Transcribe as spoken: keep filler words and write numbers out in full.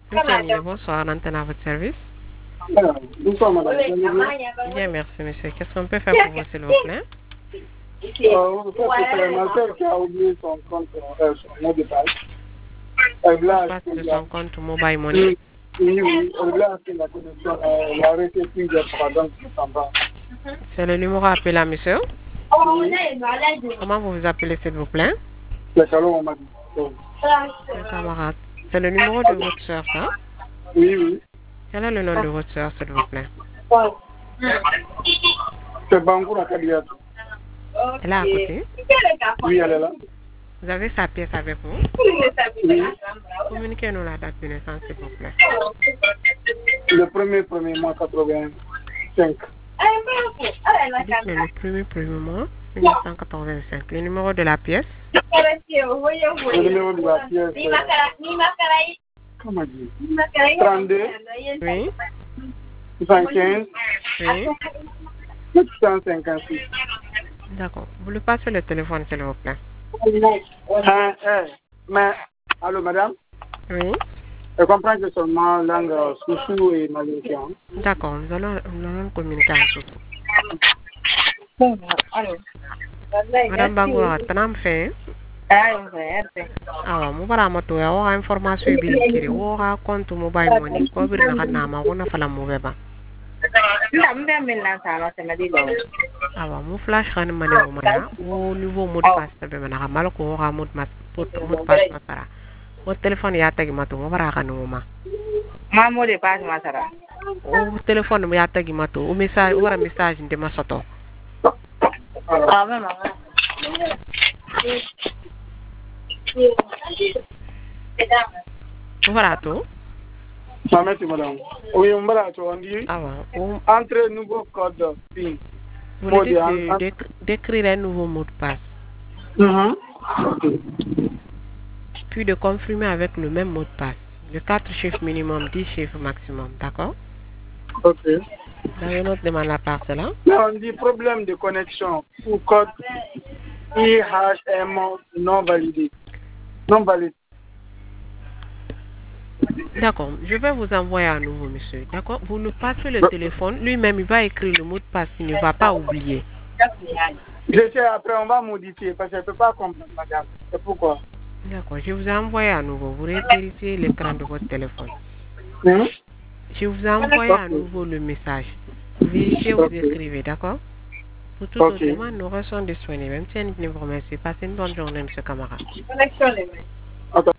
Monsieur Nile, bonsoir, l'antenne à votre service. Bonsoir, madame. Bien, merci, monsieur. Qu'est-ce qu'on peut faire pour vous, s'il vous plaît? Euh, en fait, c'est ma soeur qui a oublié son compte, euh, son mot de passe. Elle voulait Passe acheter de la- son compte mobile money. Oui, oui, elle voulait acheter la connexion. euh, Elle a arrêté plusieurs fois, donc je ne sais pas. C'est le numéro appelé à monsieur. Oui, Comment vous vous appelez, s'il vous plaît? c'est Calon, on m'a dit. Le camarade. C'est le numéro de votre soeur, ça? Oui, oui. Quel est le nom de votre soeur, s'il vous plaît? C'est Bangoura Kadiatou. Elle est à côté. Oui, elle est là. Vous avez sa pièce avec vous? Oui. Communiquez-nous la date de naissance, s'il vous plaît. Le premier, premier mois quatre-vingt-cinq. Dites-nous le premier premier mois, mille neuf cent quatre-vingt-cinq. Le numéro de la pièce? Le numéro de la pièce, c'est comment dire trente-deux, Oui. soixante-quinze, Oui. sept cent cinquante-six. D'accord. Vous lui passez le téléphone, s'il vous plaît. Hein, eh, mais, allô, madame? Oui. Je comprends que seulement langue euh, Soussou et Malaisie. D'accord, nous allons, nous allons communiquer ensuite. Madame Bangoura, tanam fe? Awa, mu bara mato ya wa information bi kiri wo ha compte mobile money ko bir na kana ma wona fala mu beba. Awa, mu flash kan mane wo mana wo niveau mot passe be mana mal ko ha mot mas mot passe masara. Wo téléphone ya tagi mato mu bara kan wo ma. Ma mot de passe masara. O téléphone mu ya tagi mato o message wara message de masoto. Ah, maman. Voilà tout. Merci, madame. Oui, on va on dit Ah ouais. entre nouveau code PIN. Vous voulez dire de- d'écrire un nouveau mot de passe. Mhm. Puis de confirmer avec le même mot de passe. Le quatre chiffres minimum, dix chiffres maximum. D'accord? Ok. Vous avez une autre demande à part cela? Non, on dit problème de connexion ou code I H M non validé. Non validé. D'accord. Je vais vous envoyer à nouveau, monsieur. D'accord? Vous nous passez le téléphone. Lui-même, il va écrire le mot de passe. Il ne va pas oublier. Je sais, après, on va modifier parce que je ne peux pas comprendre, madame. C'est pourquoi. D'accord. Je vous ai envoyé à nouveau. Vous vérifiez l'écran de votre téléphone. Hein? Je vous ai envoyé à nouveau le message. Vérifiez, vous écrivez. D'accord? Pour toute autre demande, nous restons disponibles. Même si vous ne vous remercie, passez une bonne journée, monsieur camarade. Attends.